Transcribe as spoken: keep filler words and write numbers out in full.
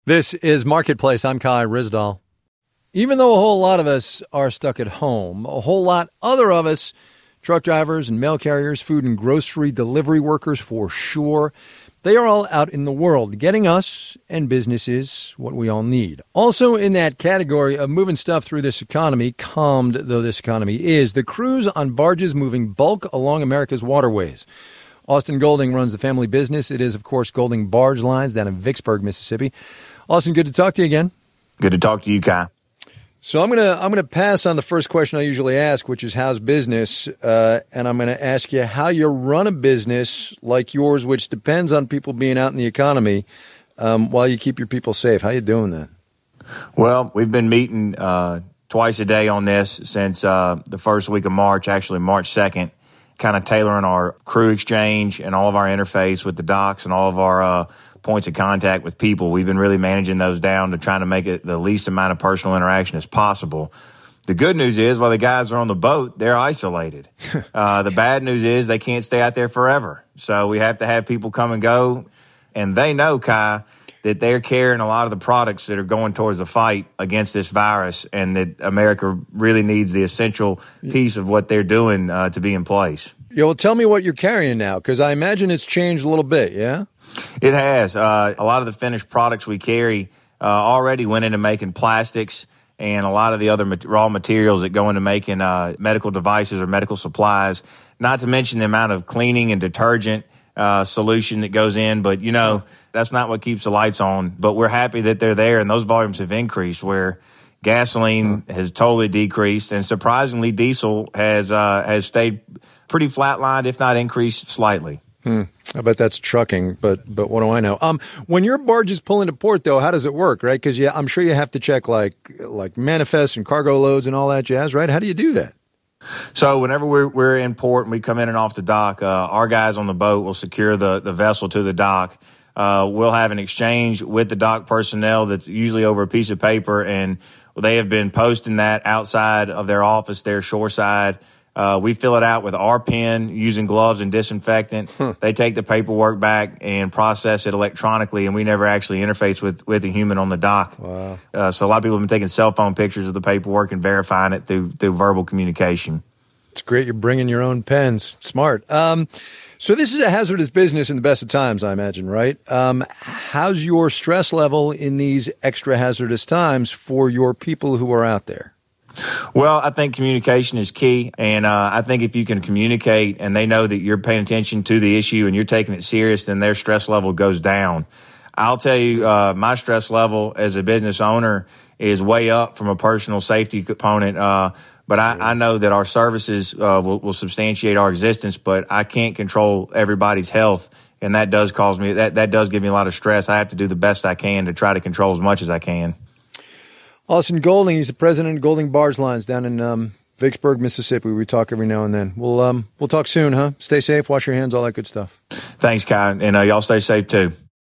This is Marketplace. I'm Kai Ryssdal. Even though a whole lot of us are stuck at home, a whole lot other of us, truck drivers and mail carriers, food and grocery delivery workers for sure, they are all out in the world getting us and businesses what we all need. Also in that category of moving stuff through this economy, calmed though this economy is, the crews on barges moving bulk along America's waterways. Austin Golding runs the family business. It is, of course, Golding Barge Lines down in Vicksburg, Mississippi. Austin, good to talk to you again. Good to talk to you, Kai. So I'm gonna I'm gonna pass on the first question I usually ask, which is how's business, uh, and I'm gonna ask you how you run a business like yours, which depends on people being out in the economy, um, while you keep your people safe. How you doing that? Well, we've been meeting uh, twice a day on this since uh, the first week of March, actually March second. Kind of tailoring our crew exchange and all of our interface with the docks and all of our uh, points of contact with people. We've been really managing those down to trying to make it the least amount of personal interaction as possible. The good news is, while the guys are on the boat, they're isolated. uh, the bad news is they can't stay out there forever. So we have to have people come and go. And they know, Kai, that they're carrying a lot of the products that are going towards the fight against this virus, and that America really needs the essential piece of what they're doing uh, to be in place. Yeah, well, tell me what you're carrying now, because I imagine it's changed a little bit, yeah? It has. Uh, a lot of the finished products we carry uh, already went into making plastics and a lot of the other mat- raw materials that go into making uh, medical devices or medical supplies, not to mention the amount of cleaning and detergent uh, solution that goes in. But, you know, that's not what keeps the lights on. But we're happy that they're there, and those volumes have increased where gasoline has totally decreased, and surprisingly, diesel has uh, has stayed pretty flatlined, if not increased slightly. Hmm. I bet that's trucking, but but what do I know? Um, when your barges pull into port, though, how does it work, right? Because yeah, I'm sure you have to check like like manifests and cargo loads and all that jazz, right? How do you do that? So whenever we're we're in port and we come in and off the dock, uh, our guys on the boat will secure the, the vessel to the dock. Uh, we'll have an exchange with the dock personnel that's usually over a piece of paper, and they have been posting that outside of their office, their shoreside. Uh, we fill it out with our pen using gloves and disinfectant. Huh. They take the paperwork back and process it electronically, and we never actually interface with, with a human on the dock. Wow. Uh, so a lot of people have been taking cell phone pictures of the paperwork and verifying it through through verbal communication. It's great you're bringing your own pens. Smart. Um, so this is a hazardous business in the best of times, I imagine, right? Um, how's your stress level in these extra hazardous times for your people who are out there? Well, I think communication is key, and uh, I think if you can communicate and they know that you're paying attention to the issue and you're taking it serious, then their stress level goes down. I'll tell you, uh, my stress level as a business owner is way up from a personal safety component, uh, but I, I know that our services uh, will, will substantiate our existence, but I can't control everybody's health, and that does cause me, that, that does give me a lot of stress. I have to do the best I can to try to control as much as I can. Austin Golding, he's the president of Golding Barge Lines down in um, Vicksburg, Mississippi. We talk every now and then. We'll um, we'll talk soon, huh? Stay safe, wash your hands, all that good stuff. Thanks, Kai, and uh, y'all stay safe too.